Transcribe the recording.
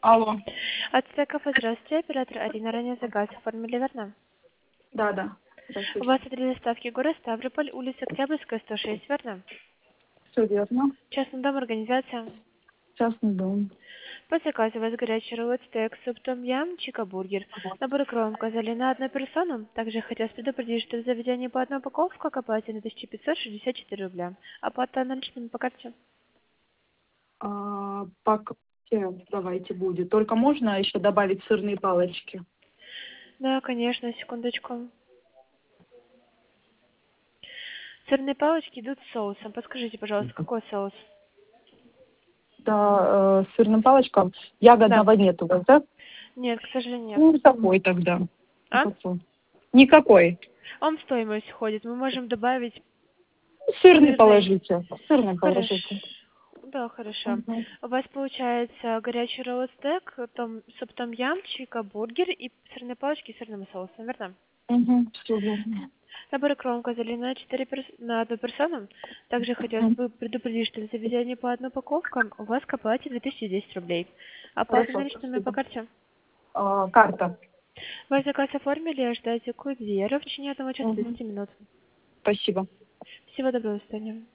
Алло. От Стеков, здравствуйте, оператор Арина, ранее заказ оформили, верно? Да. У Здравствуйте. вас адрес доставки город Ставрополь, улица Октябрьская, 106, верно? Все верно. Частный дом, организация. Частный дом. По заказу у вас горячий рулет, стейк, суп том-ям, чика-бургер. Набор кровом указали на одну персону. Также хотелось предупредить, что в заведении по одной упаковке оплате на 1564 рубля. Оплата наличными по карте. По карте давайте будет. Только можно еще добавить сырные палочки? Да, конечно, секундочку. Сырные палочки идут с соусом. Подскажите, пожалуйста, какой соус? Да, сырным палочкам. Да. Ягодного нет у вас, да? Нет, к сожалению, нет. Ну, никакой тогда. А? Никакой. Никакой. Он в стоимость входит. Мы можем добавить Сырный сырный. положите. Сырный Хорошо. положите. Да, хорошо. Угу. У вас получается горячий ролл стейк, суп том-ям, чика, бургер и сырные палочки с сырным соусом, верно? Угу. Все верно. Набор кромка на 1 персону. Также хотелось Мгм. бы предупредить, что в заведении по одной упаковке у вас к оплате 2010 рублей. Оплата Хорошо, наличными по спасибо. карте. Карта. Вы заказ оформили, ждайте курьера в течение 1 часа Угу. 10 минут. Спасибо. Всего доброго, до свидания.